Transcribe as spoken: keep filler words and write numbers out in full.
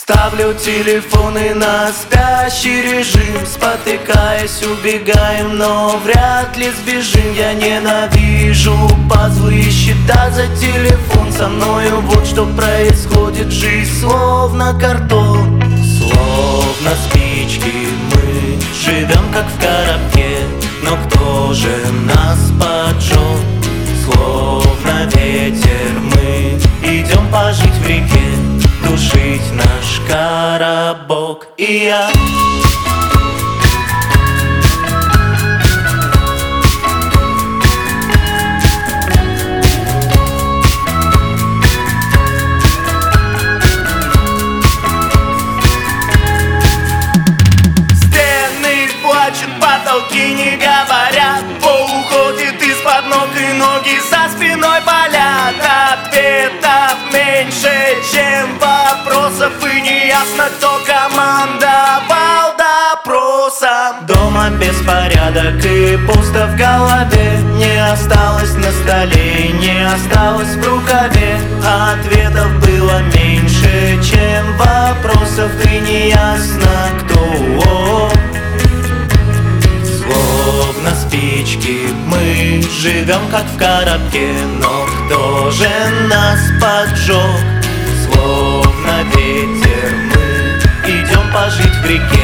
Ставлю телефоны на спящий режим, спотыкаясь, убегаем, но вряд ли сбежим. Я ненавижу пазлы и счета за телефон. Со мною вот что происходит, жизнь словно картон. Словно спички мы живем как в коробке, но кто же нас поджег? Словно ветер мы идем пожить в реке, тушить наш коробок. И я стены плачут, потолки не говорят, пол уходит из-под ног и ноги за спиной болят. Ответов меньше, чем вопросов, и неясно, кто командовал допросом. Дома беспорядок и пусто в голове, не осталось на столе, не осталось в рукаве. Ответов было меньше, чем вопросов, и неясно, кто. Словно спички мы живем как в коробке, но кто же нас поджег? Словно ветер мы идем пожить в реке,